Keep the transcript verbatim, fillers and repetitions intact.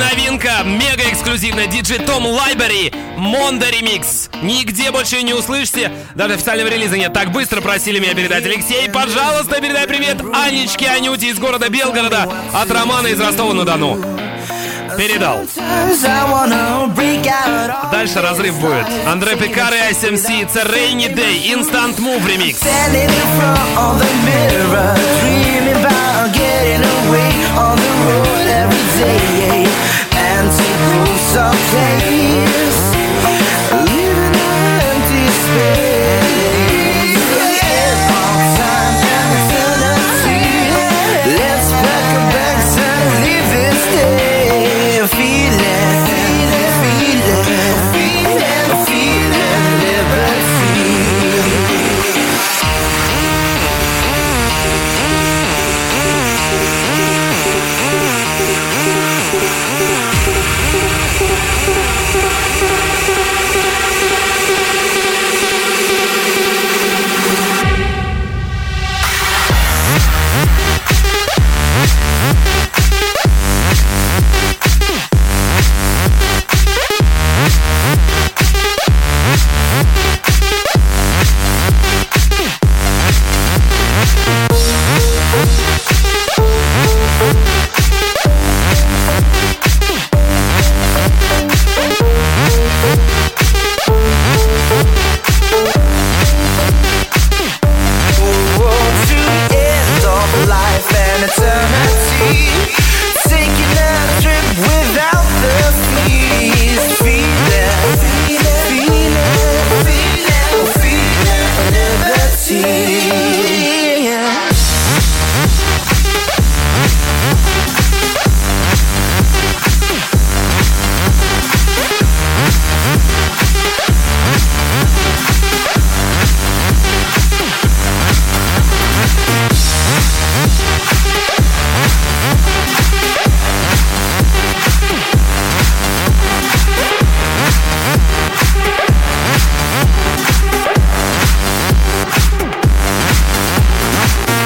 новинка, мега эксклюзивная. Диджей Том Лайбери, Монда ремикс. Нигде больше ее не услышите. Даже официального релиза нет. Так быстро просили меня передать. Алексей, пожалуйста, передай привет Анечке Анюте из города Белгорода от Романа из Ростова-на-Дону. Передал. Дальше разрыв будет. Андре Пикар и эс эм си. It's a rainy day. Instant Move ремикс. Getting away on the road.